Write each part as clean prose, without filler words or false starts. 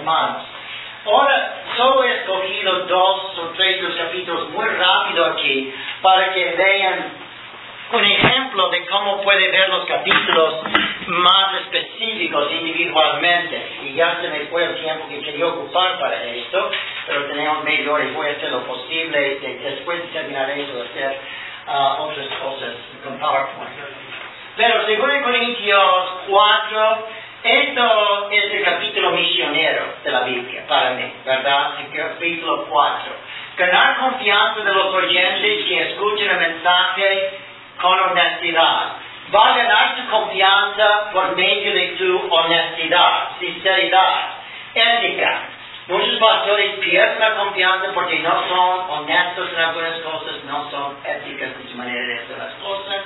hermanos. Ahora, solo he escogido 2 o 3 de los capítulos muy rápido aquí para que vean un ejemplo de cómo puede ver los capítulos más específicos individualmente. Y ya se me fue el tiempo que quería ocupar para esto, pero tenemos media hora y voy a hacer lo posible después de terminar esto, de hacer otras cosas con PowerPoint. Pero según Corintios 4, esto es el capítulo misionero de la Biblia para mí, ¿verdad? El capítulo 4. Ganar confianza de los oyentes que escuchen el mensaje con honestidad. Va a ganar tu confianza por medio de tu honestidad, sinceridad, ética. Muchos pastores pierden la confianza porque no son honestos en algunas cosas, no son éticas en su manera de hacer las cosas.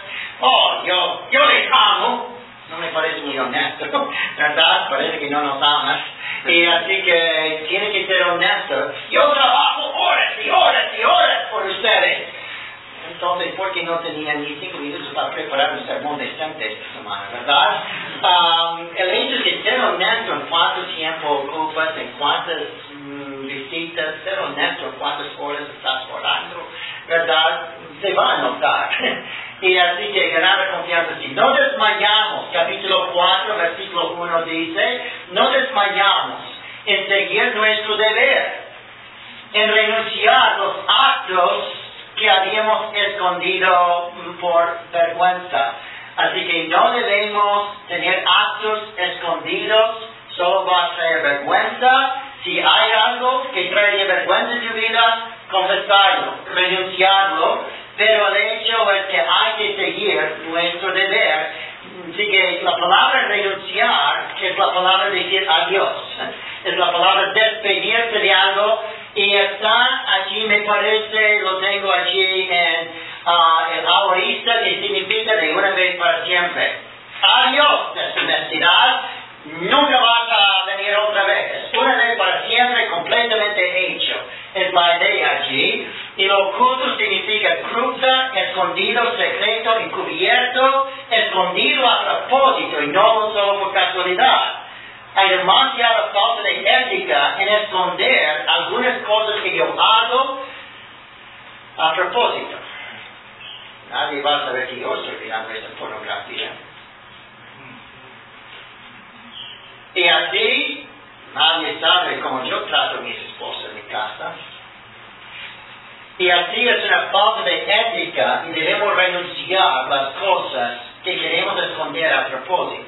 Yo les amo. No me parece muy honesto, ¿verdad? Parece que no nos amas. Y así que tiene que ser honesto. Yo trabajo horas y horas y horas por ustedes. Entonces, ¿por qué no tenían ni 5 minutos para preparar un sermón decente esta semana, verdad? El hecho de ser honesto en cuánto tiempo ocupas, en cuántas visitas, ser honesto en cuántas horas estás orando, ¿verdad? Se va a notar. Y así que ganar la confianza. Si no desmayamos, capítulo 4, versículo 1 dice, no desmayamos en seguir nuestro deber, en renunciar los actos que habíamos escondido por vergüenza. Así que no debemos tener actos escondidos, solo va a traer vergüenza. Si hay algo que trae vergüenza en tu vida, confesarlo, renunciarlo. Pero el hecho es que hay que seguir nuestro deber. Así que la palabra renunciar es la palabra decir adiós. Es la palabra despedirse de algo. Y está allí, me parece, lo tengo allí en el ahorista, que significa de una vez para siempre. Adiós, deshonestidad. Nunca vas a venir otra vez. Una vez para siempre, completamente hecho. Es la idea allí. Y lo oculto significa cruza, escondido, secreto, encubierto, escondido a propósito y no solo por casualidad. Hay demasiada falta de ética en esconder algunas cosas que yo hago a propósito. Nadie va a saber que yo estoy mirando esa pornografía. Y así, nadie sabe cómo yo trato a mis esposas en mi casa. Y así es una falta de ética y debemos renunciar las cosas que queremos esconder a propósito.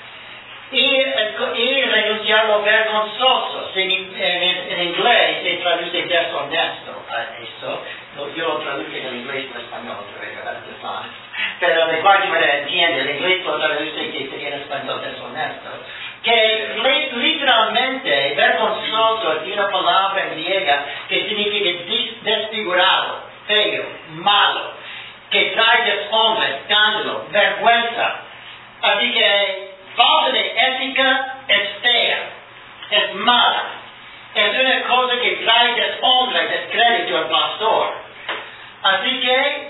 Y renunciar lo vergonzoso. En inglés se traduce deshonesto a eso. Yo lo traduje en inglés y en español otra vez, ¿verdad? Pero de cualquier manera entiende, el inglés lo traduce que sería en español deshonesto. Que literalmente vergonzoso es una palabra griega que significa desfigurado, feo, malo, que trae deshonra, escándalo, vergüenza. Así que falta de ética es fea, es mala, es una cosa que trae deshonra y descrédito al pastor. Así que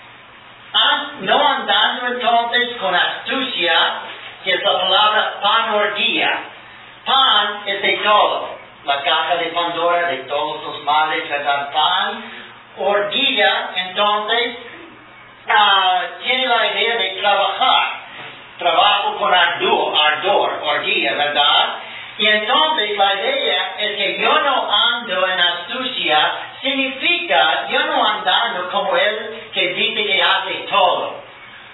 no andando entonces con astucia, que es la palabra panorgía. Pan es de todo. La caja de Pandora de todos los males, ¿verdad? Pan. Orgía, entonces, tiene la idea de trabajar. Trabajo con ardor, orgía, ¿verdad? Y entonces la idea es que yo no ando en astucia, significa yo no andando como él que dice que hace todo.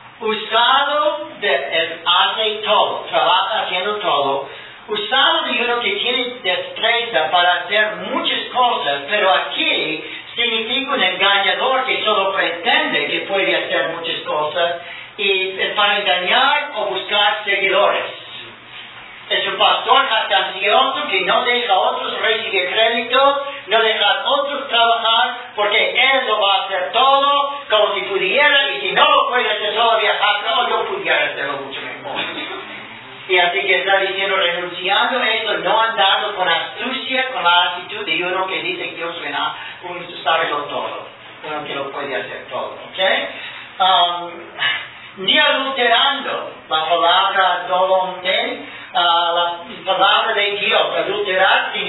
Usado hace todo, trabaja haciendo todo. Usado de uno que tiene destreza para hacer muchas cosas, pero aquí significa un engañador que solo pretende que puede hacer muchas cosas y es para engañar o buscar seguidores. Es un pastor jactancioso que no deja a otros recibir crédito, no deja a otros trabajar, porque él lo va a hacer todo como si pudiera, y si no lo puede hacer todavía, yo pudiera hacerlo mucho mejor. Y así que está diciendo, renunciando a eso, no andando con astucia, con la actitud de uno que dice que Dios sabe todo, uno que lo puede hacer todo, ¿ok? Ni adulterando, la palabra dolonte, la palabra de Dios, adulterar significa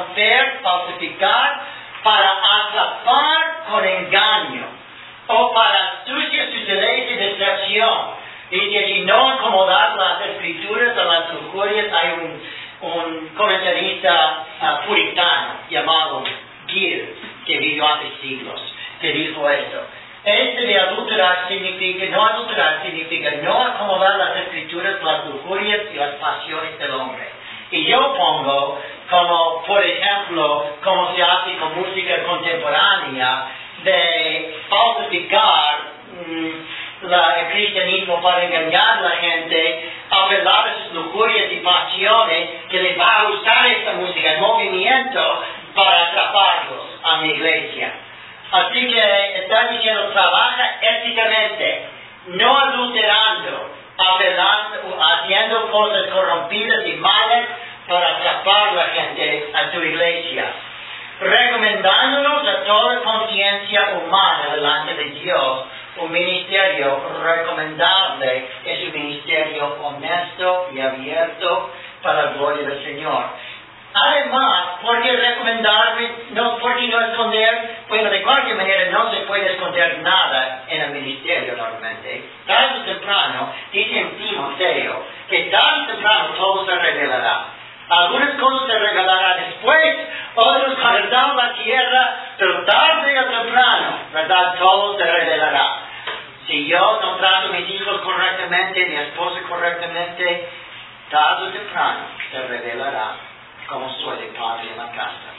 corromper, falsificar, para atrapar con engaño, o para astucia, sutileza y distracción. Dice allí, no acomodar las escrituras a las lujurias. Hay un comentarista puritano llamado Gill, que vivió hace siglos, que dijo esto. De adulterar significa no acomodar las escrituras a las lujurias y las pasiones del hombre. Y yo pongo como, por ejemplo, como se hace con música contemporánea, de falsificar el cristianismo para engañar a la gente, apelar a sus lujurias y pasiones, que les va a gustar esta música, el movimiento, para atraparlos a mi iglesia. Así que está diciendo, trabaja éticamente, no adulterando, apelando, haciendo cosas corrompidas y malas para atrapar a la gente a tu iglesia. Recomendándonos a toda conciencia humana delante de Dios, un ministerio recomendable es un ministerio honesto y abierto para la gloria del Señor. Además, ¿por qué recomendarme? ¿Por qué no esconder? Bueno, de cualquier manera no se puede esconder nada en el ministerio normalmente. Tarde o temprano, dice en Timoteo, que tarde o temprano todo se revelará. Algunas cosas se revelarán después, otros cuando están en la tierra, pero tarde o temprano, ¿verdad? Todo se revelará. Si yo no trato a mis hijos correctamente, mi esposa correctamente, tarde o temprano se revelará como soy de padre en la casa,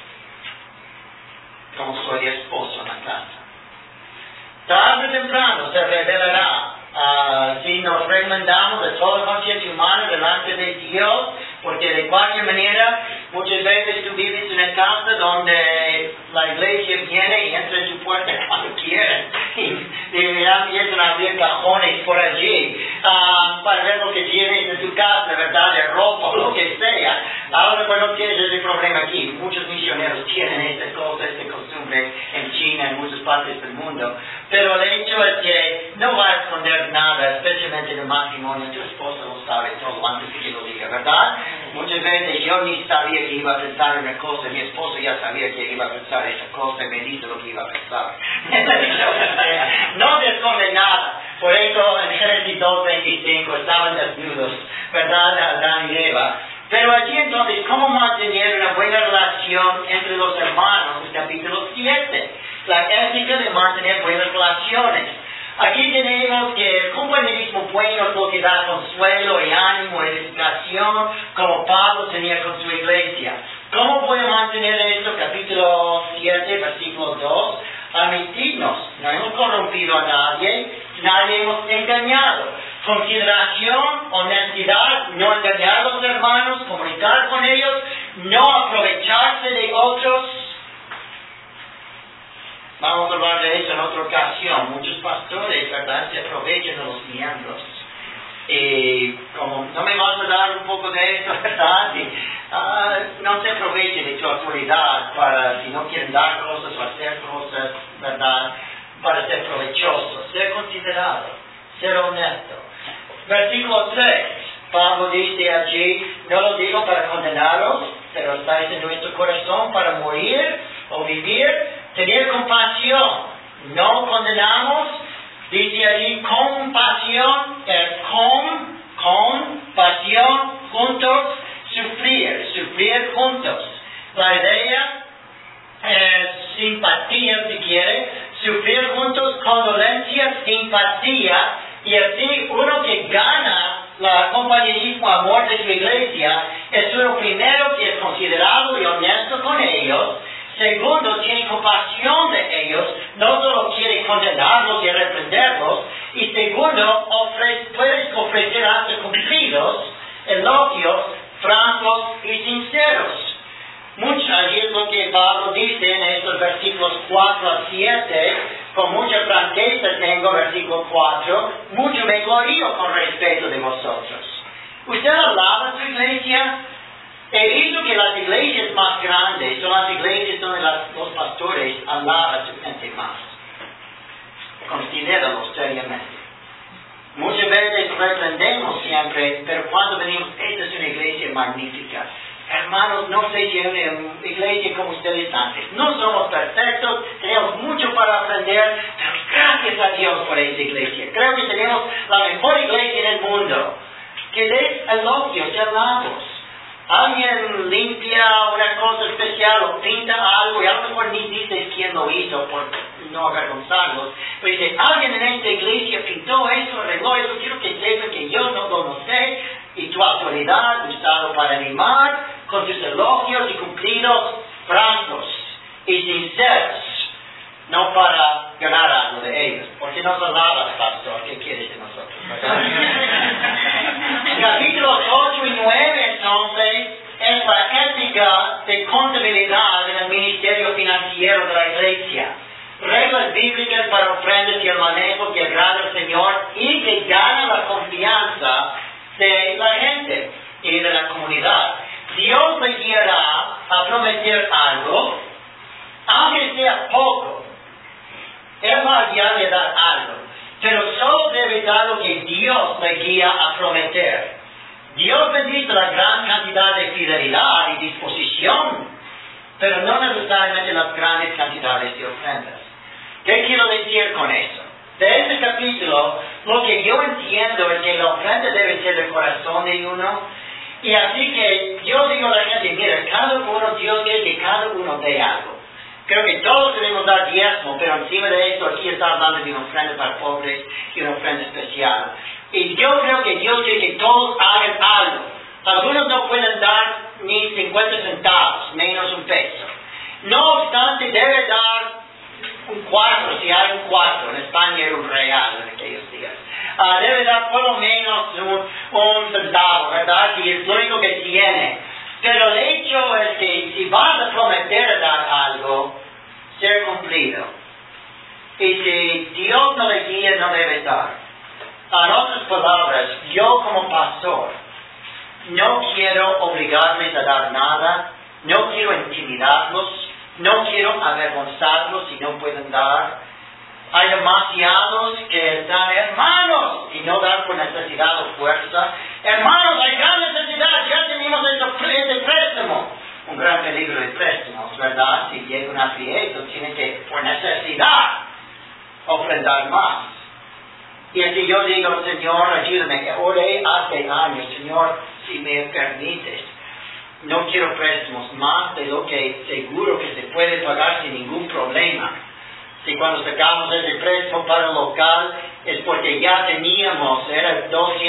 como soy de esposo en la casa. Tarde o temprano se revelará. Si nos recomendamos de toda conciencia humana delante de Dios, porque de cualquier manera, muchas veces tú vives en una casa donde la iglesia viene y entra en tu puerta cuando quieren, y ya empiezan a abrir cajones por allí, para ver lo que tienes en tu casa, ¿verdad? De ropa o lo que sea. Ahora, pues no tienes ese problema aquí. Muchos misioneros tienen esta cosa, esta costumbre en China, en muchas partes del mundo. Pero el hecho es que no va a esconder nada, especialmente en el matrimonio. Tu esposa lo sabe todo antes de que lo diga, ¿verdad? Muchas veces yo ni sabía que iba a pensar en una cosa, mi esposo ya sabía que iba a pensar esa cosa y me dice lo que iba a pensar. No se esconde nada. Por eso en Génesis 2:25 estaban desnudos, ¿verdad? Adán y Eva. Pero allí entonces, ¿cómo mantener una buena relación entre los hermanos? Capítulo 7. La ética de mantener buenas relaciones. Aquí tenemos que el compañerismo bueno es lo que da consuelo y ánimo y edificación, como Pablo tenía con su iglesia. ¿Cómo puede mantener esto? Capítulo 7, versículo 2. Admitirnos, no hemos corrompido a nadie, nadie hemos engañado. Consideración, honestidad, no engañar a los hermanos, comunicar con ellos, no aprovecharse de otros. Vamos a hablar de eso en otra ocasión. Muchos pastores, ¿verdad?, se aprovechan de los miembros. Y como no me vas a dar un poco de esto, ¿verdad? No se aprovechen de tu autoridad para, si no quieren dar cosas o hacer cosas, ¿verdad?, para ser provechosos. Ser considerado, ser honesto. Versículo 3. Pablo dice allí, no lo digo para condenaros, pero estáis en nuestro corazón para morir o vivir. Tener compasión, no condenamos, dice allí compasión, compasión, juntos, sufrir juntos. La idea es simpatía, si quiere, sufrir juntos, condolencia, simpatía, y así uno que gana el compañerismo, amor de su iglesia, es uno primero que es considerado y honesto con ellos. Segundo, tiene compasión de ellos, no solo quiere condenarlos y reprenderlos. Y segundo, puedes ofrecer hasta cumplidos, elogios, francos y sinceros. Allí es lo que Pablo dice en estos versículos 4 a 7, con mucha franqueza tengo, versículo 4, mucho me glorío con respeto de vosotros. ¿Usted alaba su iglesia? He visto que las iglesias más grandes son las iglesias donde los pastores alaban a su gente más. Considéralos seriamente. Muchas veces reprendemos siempre, pero cuando venimos, esta es una iglesia magnífica. hermanos, no sé si en una iglesia como ustedes antes. No somos perfectos, tenemos mucho para aprender, pero gracias a Dios por esa iglesia. Creo que tenemos la mejor iglesia en el mundo. Que des elogios y halagos. Alguien limpia una cosa especial o pinta algo y a lo mejor ni dices quién lo hizo por no avergonzarlos. Pero dice, alguien en esta iglesia pintó eso, arregló eso, quiero que sepa que yo no lo noté y tu autoridad usado para animar con tus elogios y cumplidos francos y sinceros. No para ganar algo de ellos, porque nos alabas, pastor, ¿qué quieres de nosotros? Capítulos 8 y 9, entonces, es la ética de contabilidad en el ministerio financiero de la iglesia. Reglas bíblicas para ofrendas y el manejo que agrada al Señor y que gana la confianza de la gente y de la comunidad. Dios le guiará a prometer algo, aunque sea poco. Él va a guiarle a dar algo, pero solo debe dar lo que Dios le guía a prometer. Dios bendice la gran cantidad de fidelidad y disposición, pero no necesariamente las grandes cantidades de ofrendas. ¿Qué quiero decir con eso? De este capítulo, lo que yo entiendo es que la ofrenda debe ser el corazón de uno, y así que yo digo a la gente, mira, cada uno, Dios quiere que cada uno dé algo. Creo que todos debemos dar diezmo, pero encima de esto aquí está hablando de una ofrenda para pobres y una ofrenda especial. Y yo creo que Dios quiere que todos hagan algo. Algunos no pueden dar ni 50 centavos, menos un peso. No obstante, debe dar un cuarto, si hay un cuarto. En España era un real en aquellos días. Debe dar por lo menos un centavo, ¿verdad? Si es lo único que tiene. Pero el hecho es que si vas a prometer a dar algo, ser cumplido. Y si Dios no le guía, no debe dar. En otras palabras, yo como pastor, no quiero obligarles a dar nada, no quiero intimidarlos, no quiero avergonzarlos si no pueden dar. Hay demasiados que están hermanos y no dan por necesidad o fuerza. Hermanos, hay gran necesidad, ya tenemos ese préstamo. Un gran peligro de préstamos, ¿verdad? Si llega un aprieto, tiene que, por necesidad, ofrendar más. Y así yo digo, Señor, ayúdame. Oré hace años, Señor, si me permites. No quiero préstamos más de lo que seguro que se puede pagar sin ningún problema. Si cuando sacamos ese préstamo para el local es porque ya teníamos, era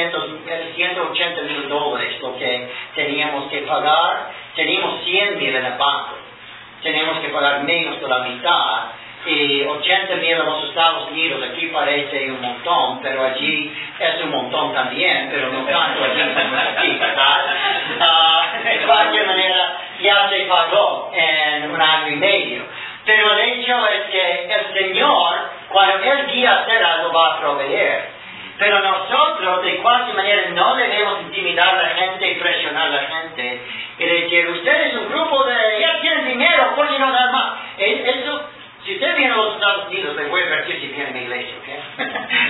$180,000 lo que teníamos que pagar, teníamos 100,000 en el banco, tenemos que pagar menos de la mitad, y 80,000 en los Estados Unidos, aquí parece un montón, pero allí es un montón también, pero no tanto allí como aquí, ¿verdad? De cualquier manera ya se pagó en un año y medio. Pero el hecho es que el Señor, cuando Él guía a hacer algo, va a proveer. Pero nosotros, de cualquier manera, no debemos intimidar a la gente y presionar a la gente. Y decir, usted es un grupo de, ya tienen dinero, ¿por qué no dar más? Eso, si usted viene a los Estados Unidos, le voy a advertir si viene a mi iglesia, ¿ok?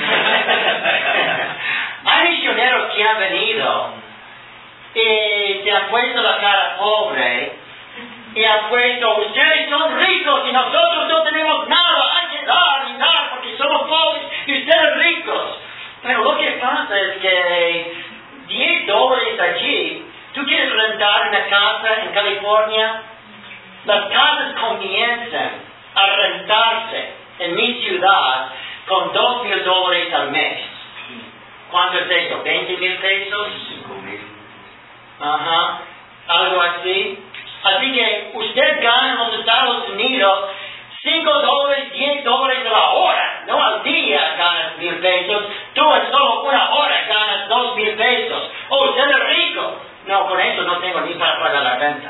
Hay misioneros que han venido y se han puesto la cara pobre. Y han puesto, ustedes son ricos y nosotros no tenemos nada, hay que dar y dar porque somos pobres y ustedes ricos. Pero lo que pasa es que $10 allí, ¿tú quieres rentar una casa en California? Las casas comienzan a rentarse en mi ciudad con $2,000 al mes. ¿Cuánto es eso? ¿20,000 pesos? 5,000. Ajá, algo así. Así que usted gana en los Estados Unidos $5, $10 a la hora, no al día ganas 1,000 pesos, tú en solo una hora ganas 2,000 pesos. Oh, usted es rico. No, con eso no tengo ni para pagar la renta.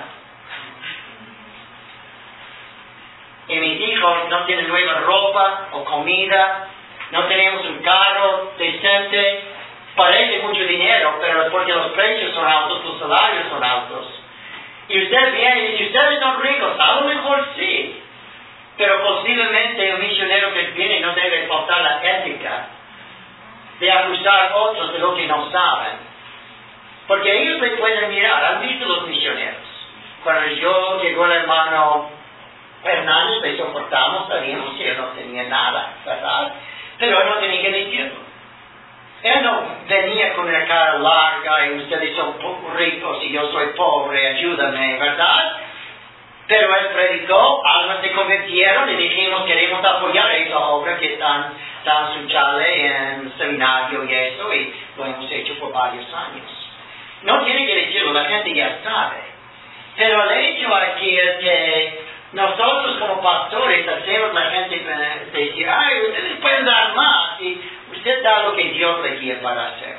Y mis hijos no tienen nueva ropa o comida, no tenemos un carro decente. Parece mucho dinero, pero es porque los precios son altos, los salarios son altos. Y usted viene y dice, ustedes son ricos, a lo mejor sí, pero posiblemente un misionero que viene no debe faltar la ética de acusar a otros de lo que no saben. Porque ellos le pueden mirar, han visto los misioneros. Cuando llegó el hermano Hernández, le soportamos, sabíamos que él no tenía nada, ¿verdad? Pero él no tenía que decirlo. Él no venía con una cara larga y ustedes son ricos y yo soy pobre, ayúdame, ¿verdad? Pero él predicó, almas se convirtieron y dijimos queremos apoyar esa obra que está en su chale en seminario y eso, y lo hemos hecho por varios años. No tiene que decirlo, la gente ya sabe. Pero el hecho aquí es que nosotros como pastores hacemos la gente decir, ay, ustedes pueden dar más, y usted da lo que Dios le quiere para hacer.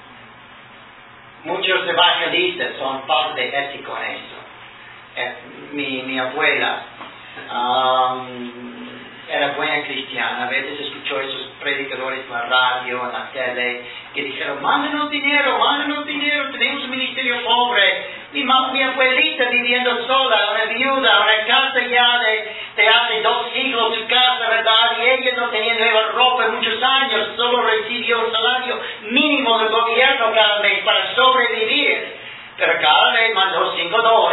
Muchos evangelistas son falta de ético en eso. Mi abuela era buena cristiana, a veces escuchó a esos predicadores en la radio, en la tele, que dijeron, mándanos dinero, tenemos un ministerio pobre. Mi abuelita viviendo sola, una viuda, una casa ya de hace 2 siglos, su casa, ¿verdad? Y ella no tenía nueva ropa en muchos años, solo recibió el salario mínimo del gobierno cada mes para sobrevivir. Pero cada vez mandó $5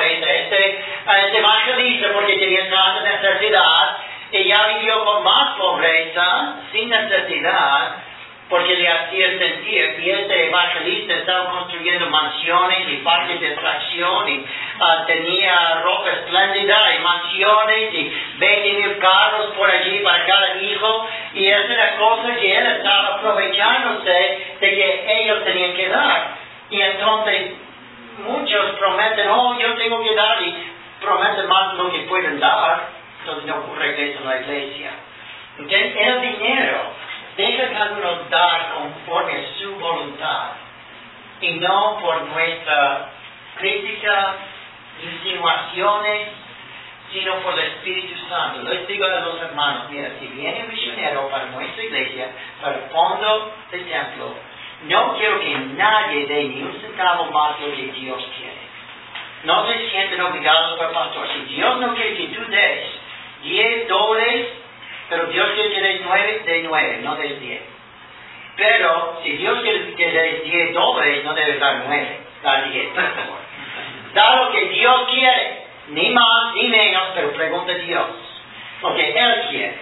a este evangelista porque tenía tanta necesidad. Ella vivió con más pobreza, sin necesidad, porque le hacía sentir que este evangelista estaba construyendo mansiones y parques de atracción y tenía ropa espléndida y mansiones y 20,000 carros por allí para cada hijo, y esa es la cosa que él estaba aprovechándose de que ellos tenían que dar. Y entonces muchos prometen, yo tengo que dar, y prometen más de lo que pueden dar. Entonces no regresan a la iglesia. ¿Okay? El dinero, deja cada uno dar conforme a su voluntad, y no por nuestra crítica, insinuaciones, sino por el Espíritu Santo. Les digo a los hermanos, mira, si viene un misionero para nuestra iglesia, para el fondo del templo, no quiero que nadie dé ni un centavo más de lo que Dios quiere. No se sienten obligados por el pastor. Si Dios no quiere que tú des $10, pero Dios quiere que des 9, de 9, no des 10. Pero si Dios quiere que des $10, no debes dar 9, da 10, por favor. Da lo que Dios quiere, ni más ni menos, pero pregunta a Dios. Porque Él quiere.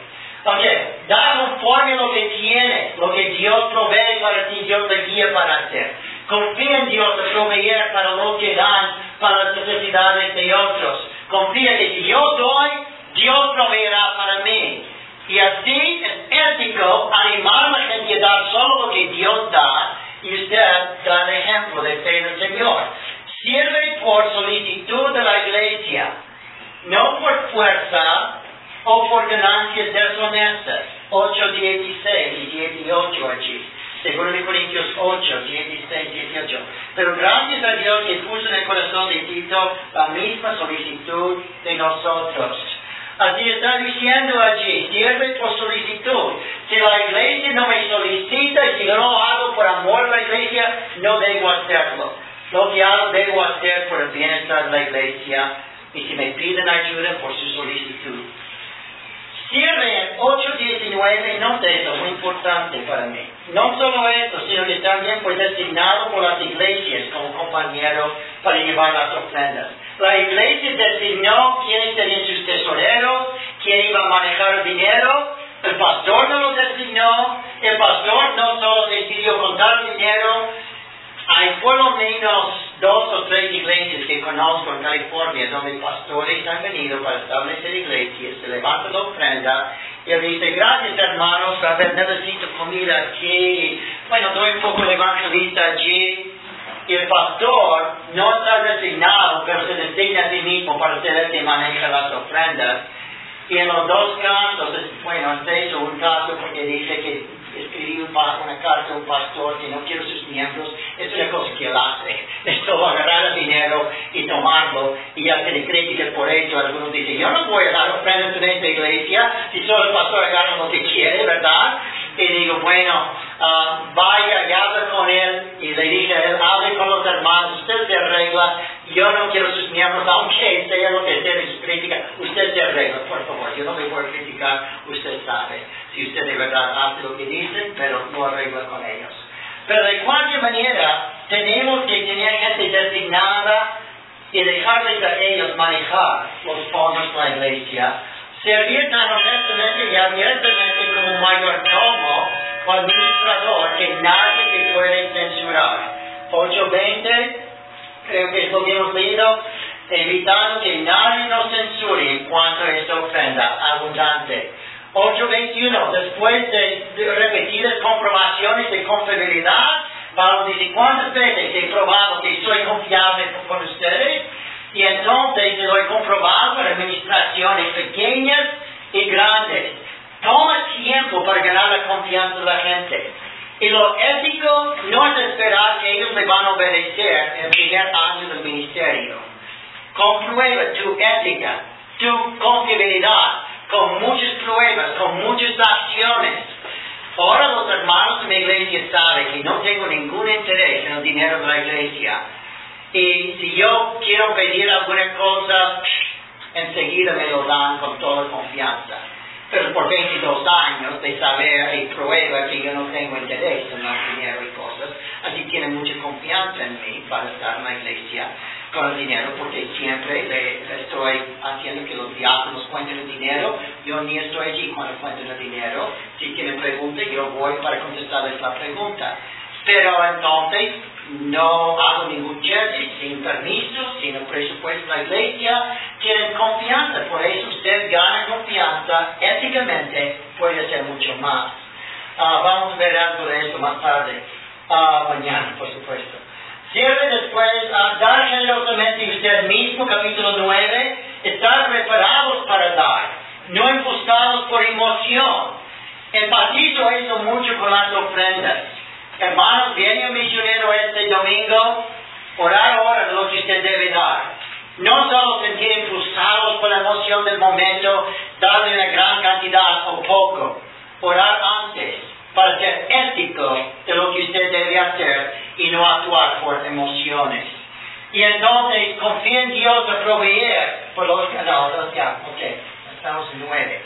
Da conforme lo que tienes, lo que Dios provee para ti, Dios te guía para hacer. Confía en Dios de proveer para lo que dan, para las necesidades de otros. Confía que si yo doy, Dios proveerá para mí. Y así es ético animar a la gente a dar solo lo que Dios da, y usted da el ejemplo de fe del Señor. Sirve por solicitud de la iglesia, no por fuerza o por ganancias deshonestas. 8:16 y 18 allí. Según de Corintios 8, 16, 18. Pero gracias a Dios que puso en el corazón de Tito la misma solicitud de nosotros. Así está diciendo allí, sirve por solicitud. Si la iglesia no me solicita y si yo no hago por amor a la iglesia, no debo hacerlo. Lo que hago debo hacer por el bienestar de la iglesia, y si me piden ayuda por su solicitud. Sirve en 8:19, note eso, muy importante para mí. No solo esto, sino que también fue designado por las iglesias como compañero para llevar las ofrendas. La iglesia designó quiénes serían sus tesoreros, quién iba a manejar el dinero. El pastor no lo designó, el pastor no solo decidió contar el dinero. Hay por lo menos 2 o 3 iglesias que conozco en California donde pastores han venido para establecer iglesias, se levanta la ofrenda y él dice, gracias hermanos, a ver, necesito comida aquí, bueno, doy un poco de evangelista allí. Y el pastor no está designado, pero se designa a sí mismo para ser el que maneja las ofrendas. Y en los 2 casos, bueno, he hecho un caso porque dice que escribí una carta a un pastor que no quiere sus miembros. Es una cosa que él hace. Es solo agarrar el dinero y tomarlo, y ya se le crítica por ello. Algunos dicen, yo no voy a dar ofrendas en esta iglesia si solo el pastor agarra lo que quiere, ¿verdad? Y digo, bueno, vaya y hable con él. Y le dije a él, hable con los hermanos, usted se arregla. Yo no quiero sus miembros, aunque sea lo que sea de su crítica, usted se arregla, por favor. Yo no le voy a criticar, usted sabe. Si usted de verdad hace lo que dicen, pero no arregla con ellos. Pero de cualquier manera, tenemos que tener gente designada y dejarles a ellos manejar los fondos de la iglesia, servir tan honestamente y abiertamente como mayordomo o administrador que nadie te puede censurar. 8:20, creo que es lo que hemos leído, evitando que nadie nos censure en cuanto a esta ofrenda abundante. 8:21, después de repetidas comprobaciones de confiabilidad, Pablo dice, ¿cuántas veces he probado que soy confiable con ustedes? Y entonces lo he comprobado en administraciones pequeñas y grandes. Toma tiempo para ganar la confianza de la gente. Y lo ético no es esperar que ellos le van a obedecer en el primer año del ministerio. Comprueba tu ética, tu confiabilidad, con muchas pruebas, con muchas acciones. Ahora los hermanos de mi iglesia saben que no tengo ningún interés en el dinero de la iglesia. Y si yo quiero pedir alguna cosa, enseguida me lo dan con toda confianza. Pero por 22 años de saber y prueba que yo no tengo interés en el dinero y cosas, así tienen mucha confianza en mí para estar en la iglesia con el dinero, porque siempre le estoy haciendo que los diáconos cuenten el dinero. Yo ni estoy allí cuando cuenten el dinero. Si tienen preguntas, yo voy para contestarles la pregunta. Pero entonces no hago ningún cheque, sin permiso, sin el presupuesto de la iglesia. Tienen confianza, por eso usted gana confianza, éticamente puede hacer mucho más. Vamos a ver algo de eso más tarde, mañana por supuesto. Sirve después a dar generosamente usted mismo, capítulo 9, estar preparados para dar, no impulsados por emoción. Enfatizo eso mucho con las ofrendas. Hermanos, viene un misionero este domingo, orar ahora de lo que usted debe dar. No solo sentir impulsados por la emoción del momento, darle una gran cantidad o poco. Orar antes, para ser ético de lo que usted debe hacer y no actuar por emociones. Y entonces confía en Dios a proveer por los canales. Estamos en 9.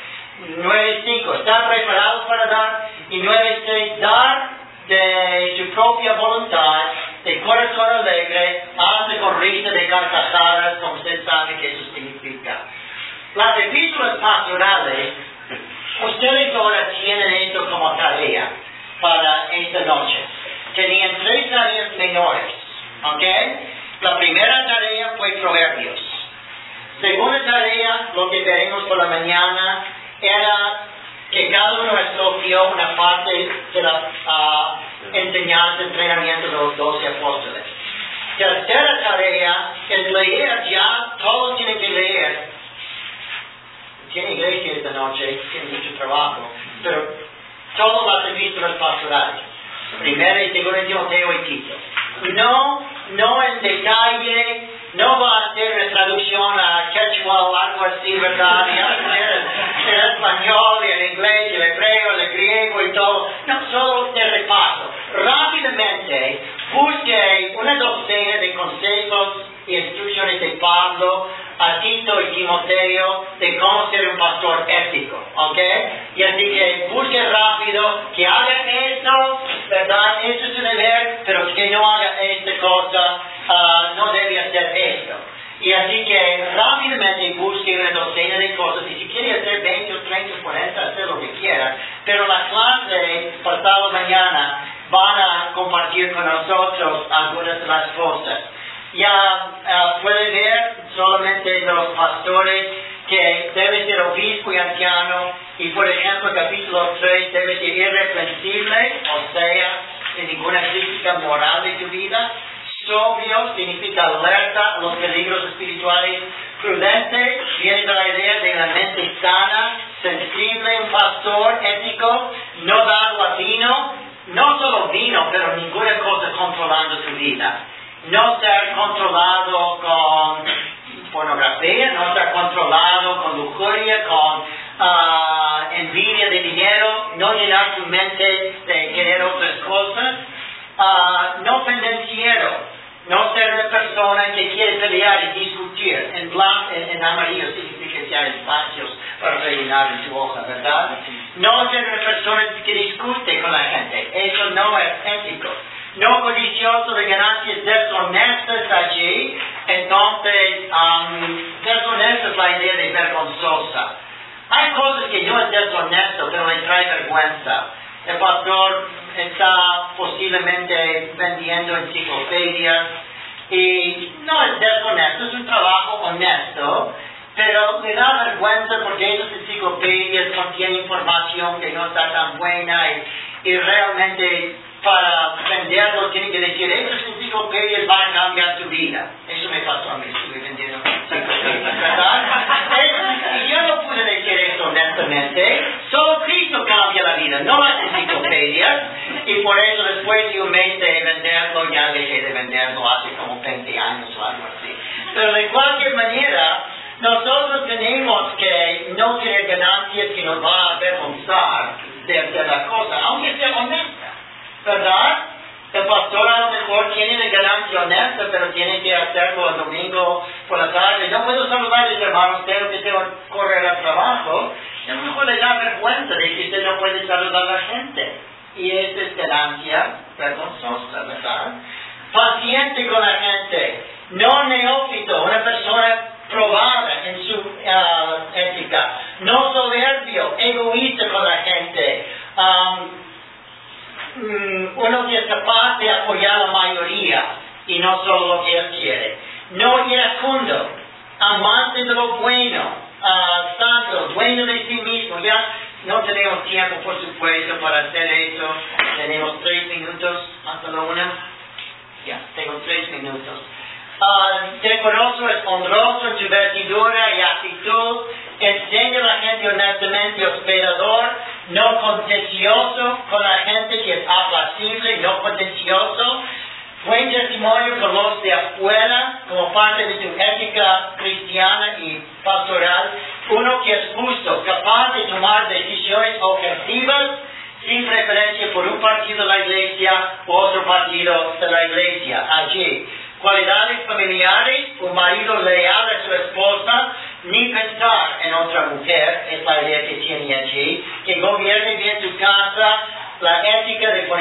9:5, estar preparados para dar. Y 9:6, dar de su propia voluntad, de corazón alegre, hasta con risa de carcajadas, como usted sabe que eso significa. Las epístolas pastorales, ustedes ahora tienen esto como tarea para esta noche. Tenían 3 tareas menores, ¿ok? La primera tarea fue Proverbios. Segunda tarea, lo que veremos por la mañana, era que cada uno escogió una parte de la enseñanza, entrenamiento de los 12 apóstoles. Tercera tarea es leer ya, todos tienen que leer. Tiene iglesia esta noche, tiene mucho trabajo, pero todas las epístolas pastorales, primera y segunda Timoteo y Tito. No en detalle, no va a hacer una traducción a quechua o algo así, ¿verdad? Y en español, y en inglés, y el hebreo, el griego y todo. No, solo de repaso. Rápidamente, busque una docena de consejos y instrucciones de Pablo a Tito y Timoteo de cómo ser un pastor ético, ¿ok? Y así que busque rápido, que haga esto, ¿verdad? Eso es su deber, pero que no haga esta cosa, no debe hacer esto. Y así que rápidamente busque una docena de cosas, y si quiere hacer 20 o 30 o 40, hacer lo que quiera, pero la clase pasado mañana van a compartir con nosotros algunas de las cosas. Ya puede ver solamente los pastores que debe ser obispo y anciano, y por ejemplo capítulo 3 debe ser irreprensible, o sea, sin ninguna crítica moral de tu vida. Sobrio significa alerta a los peligros espirituales. Prudente viene de la idea de una mente sana, sensible, un pastor ético, no dado a vino, no solo vino, pero ninguna cosa controlando tu vida. No ser controlado con pornografía, no ser controlado con lujuria, con envidia de dinero, no llenar tu mente de querer otras cosas, no pendenciero, no ser una persona que quiere pelear y discutir. En amarillo significa que hay espacios para rellenar en tu hoja, ¿verdad? No ser una persona que discute con la gente, eso no es ético. no codicioso de ganancias deshonestas allí. Entonces, deshonesta es la idea de vergonzosa. Hay cosas que no es deshonesto, pero le trae vergüenza. El pastor está posiblemente vendiendo enciclopedias y no es deshonesto, es un trabajo honesto, pero le da vergüenza porque esas enciclopedias contienen información que no está tan buena y realmente para venderlo tiene que decir, esas enciclopedias van a cambiar tu vida. Eso me pasó a mí, estuve vendiendo enciclopedias, ¿verdad? Y yo no pude decir eso honestamente. Solo Cristo cambia la vida, no las enciclopedias. Y por eso después de un mes de venderlo, ya dejé de venderlo hace como 20 años o algo así. Pero de cualquier manera, nosotros tenemos que no tener ganancias que nos va a avergonzar de hacer la cosa, aunque sea honesta, ¿verdad? El pastor a lo mejor tiene una ganancia honesta, pero tiene que hacerlo el domingo por la tarde. No puedo saludar a mis hermanos, tengo que correr al trabajo. Y a lo mejor le da vergüenza de que usted no puede saludar a la gente. Y esa es ganancia vergonzosa, ¿verdad? Paciente con la gente, no neófito, una persona probada en su ética, no soberbio, egoísta con la gente, uno que es capaz de apoyar a la mayoría y no solo lo que él quiere, no iracundo, amante de lo bueno, santo, dueño de sí mismo. Ya no tenemos tiempo, por supuesto, para hacer eso. Tenemos 3 minutos hasta la 1. Ya, tengo 3 minutos. Decoroso, es honroso en su vestidura y actitud, enseña a la gente honestamente, hospedador, no contencioso con la gente, que es apacible, no contencioso, buen testimonio con los de afuera, como parte de su ética cristiana y pastoral, uno que es justo, capaz de tomar decisiones objetivas, sin preferencia por un partido de la iglesia u otro partido de la iglesia. Allí, cualidades familiares, un marido leal a su esposa, ni pensar en otra mujer, es la idea que tiene allí, que gobierne bien su casa, la ética de